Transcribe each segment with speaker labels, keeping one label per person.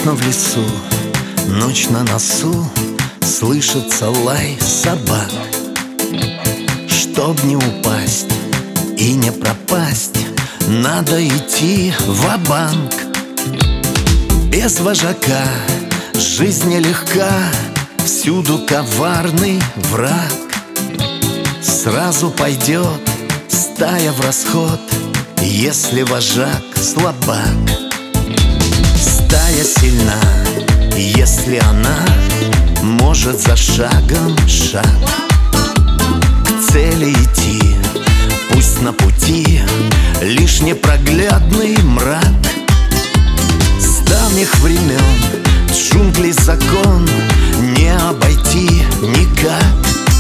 Speaker 1: Грустно в лесу, ночь на носу, слышится лай собак. Чтоб не упасть и не пропасть, надо идти ва-банк. Без вожака жизнь нелегка, всюду коварный враг. Сразу пойдет стая в расход, если вожак слабак. Стая сильна, если она может за шагом шаг к цели идти. Пусть на пути лишь непроглядный мрак. С давних времен джунглей закон не обойти никак.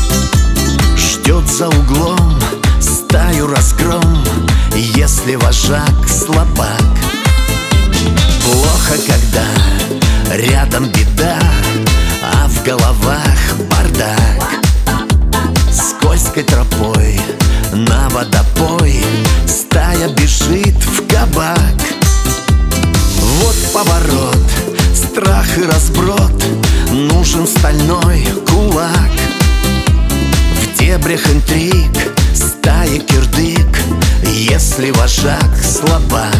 Speaker 1: Ждет за углом стаю разгром, если вожак слабак. Плохо, когда рядом беда, а в головах бардак. Скользкой тропой на водопой стая бежит в кабак. Вот поворот, страх и разброд, нужен стальной кулак. В дебрях интриг стаи кирдык, если вожак слабак.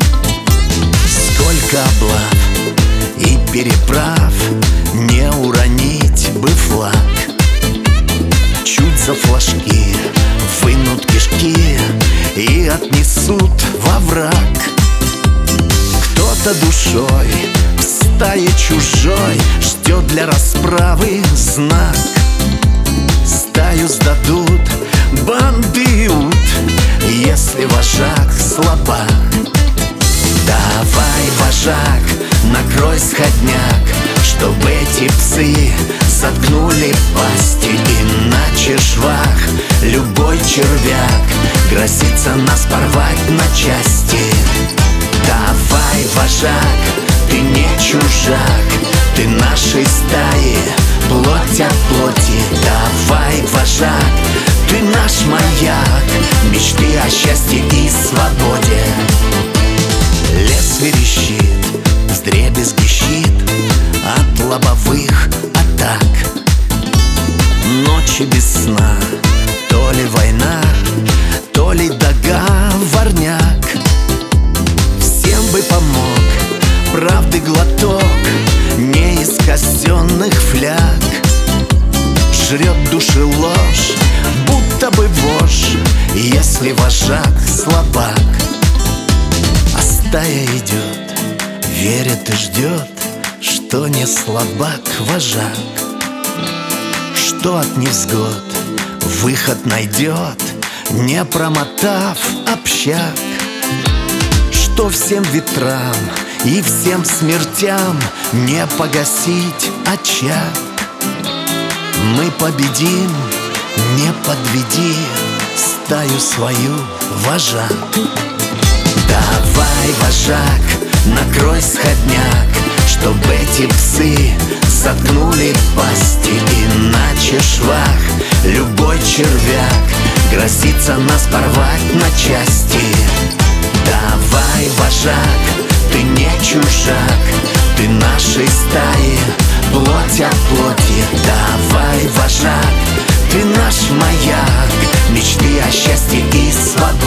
Speaker 1: Сколько облав и переправ, не уронить бы флаг. Чуть за флажки вынут кишки и отнесут во враг. Кто-то душой в стае чужой ждет для расправы знак. Стаю сдадут банды ут, если вожак слабак. Давай, вожак, накрой сходняк, чтобы эти псы заткнули пасти. Иначе швах, любой червяк грозится нас порвать на части. Давай, вожак, ты не чужак, ты нашей стаи, плоть от плоти. Давай, вожак, ты наш маяк, мечты о счастье и свободе. Лес верещит, вдребезги щит от лобовых атак. Ночи без сна, то ли война, то ли договорняк. Всем бы помог правды глоток, не из казенных фляг. Жрет души ложь, будто бы вождь, если вожак слабак. А стая идет, верит и ждет, что не слабак вожак, что от невзгод выход найдет, не промотав общак. Что всем ветрам и всем смертям не погасить очаг. Мы победим, не подведи стаю свою, вожак. Давай, вожак, накрой сходняк, чтоб эти псы заткнули пасти. Иначе швах, любой червяк грозится нас порвать на части. Давай, вожак, ты не чужак, ты нашей стаи, плоть от плоти. Давай, вожак, ты наш маяк, мечты о счастье и свободе.